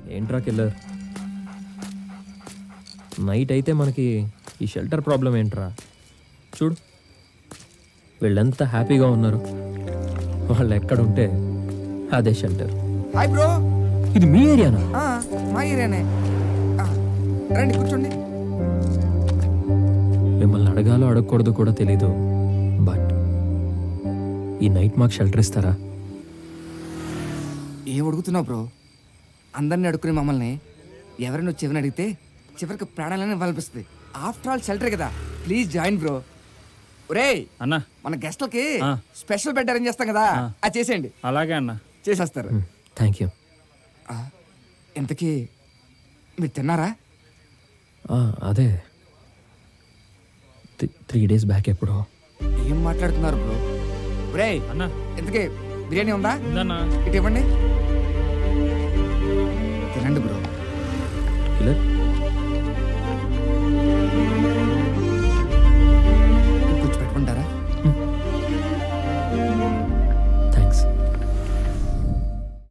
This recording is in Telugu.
ఏంట్రా కిల్లర్, నైట్ అయితే మనకి ఈ షెల్టర్ ప్రాబ్లం ఏంట్రా? చూడు వీళ్ళెంత హ్యాపీగా ఉన్నారు. వాళ్ళు ఎక్కడుంటే అదే షెల్టర్. Hi bro. ఇది మీ ఏరియానా? మా ఏరియానే. రండి కూర్చోండి. మిమ్మల్ని అడగాలో అడగకూడదు కూడా తెలీదు, బట్ ఈ నైట్ మాకు షెల్టర్ ఇస్తారా? ఏం అడుగుతున్నావు బ్రో? అందరిని అడుక్కునే మమ్మల్ని ఎవరైనా వచ్చి ఎవరిని అడిగితే చివరికి ప్రాణాలని ఇవ్వాలనిపిస్తుంది. ఆఫ్టర్ ఆల్ షెల్టర్ కదా, ప్లీజ్ జాయిన్ బ్రో. ఒరేయ్ అన్నా, మన గెస్ట్లకి స్పెషల్ బెడ్ అరేంజ్ చేస్తాం కదా, అది చేసేయండి. అలాగే అన్న. చేసేస్తారు. Thank you. ఇంతకీ మీరు తిన్నారా? అదే 3 days బ్యాక్ ఎప్పుడో. ఏం మాట్లాడుతున్నారు బ్రో? ఒరేయ్ అన్నా, ఇంతకీ బిర్యానీ ఉందా? ఉందన్నా. ఇటు ఇవ్వండి.